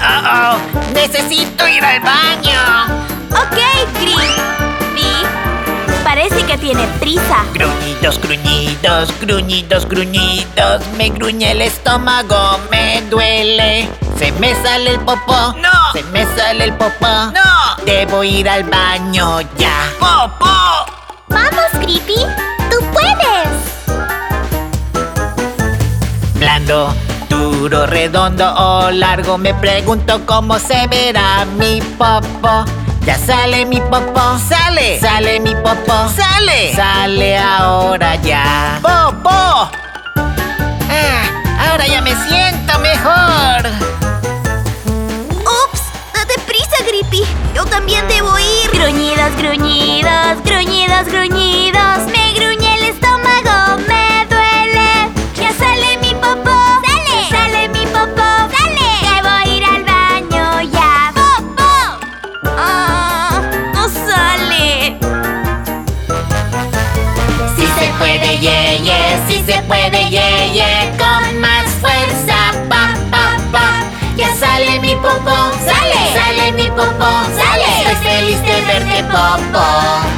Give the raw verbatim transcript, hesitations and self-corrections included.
Oh, oh, necesito ir al baño. Ok, Creepy. Parece que tiene prisa. Gruñidos, gruñidos, gruñidos, gruñidos. Me gruñe el estómago, me duele. Se me sale el popó. ¡No! Se me sale el popó. ¡No! Debo ir al baño ya. ¡Popó! Vamos, Creepy. ¡Tú puedes! Blando, duro, redondo o largo. Me pregunto cómo se verá mi popó. Ya sale mi popó. ¡Sale! ¡Sale mi popó! ¡Sale! ¡Sale ahora ya! ¡Popó! Ah, ahora ya me siento mejor. ¡Ups! ¡Date prisa, Creepy! ¡Yo también debo ir! Gruñidos, gruñidos, gruñidos, gruñidos. Me gruñe el estómago, me duele. ¡Ya sale mi popó! ¡Sale! ¡Sale mi popó! ¡Sale! ¡Debo ir al baño ya! ¡Popó! ¡Ah! ¡No sale! Si se puede, ye, ye, si se puede, ye, ye, con más fuerza, pa, pa, pa. Ya sale mi popó, sale, sale mi popó, sale. Estoy feliz de verte, popó.